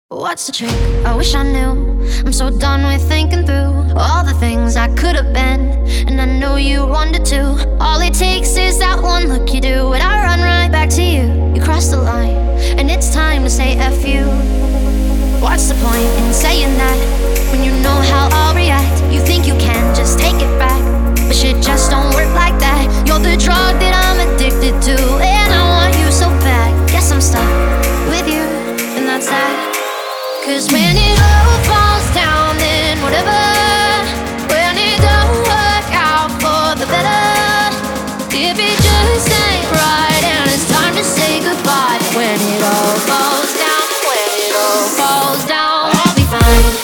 What's the trick? I wish I knew. I'm so done with thinking through all the things I could have been, and I know you wanted to. All it takes is that one look you do, and I run right back to you. You cross the line, and it's time to say F you. What's the point in saying that when you know how I'll react? You think you can just take it back, but shit just don't work like that. You're the drug that I'm addicted to, and I want you so bad. Guess I'm stuck with you, and that's that. 'Cause when it all falls down, then whatever. When it don't work out for the better, if it just ain't right and it's time to say goodbye. When it all falls down, when it all falls down, I'll be fine.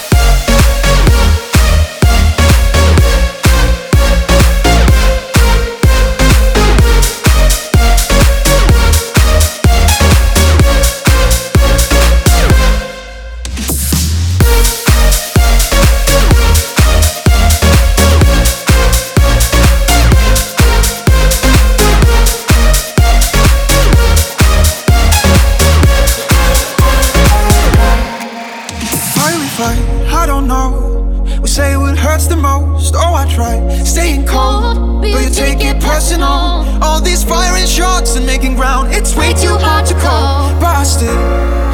I don't know. We say what hurts the most. Oh, I try staying cold, but you take it personal. All these firing shots and making ground, it's way too hard to call. But I still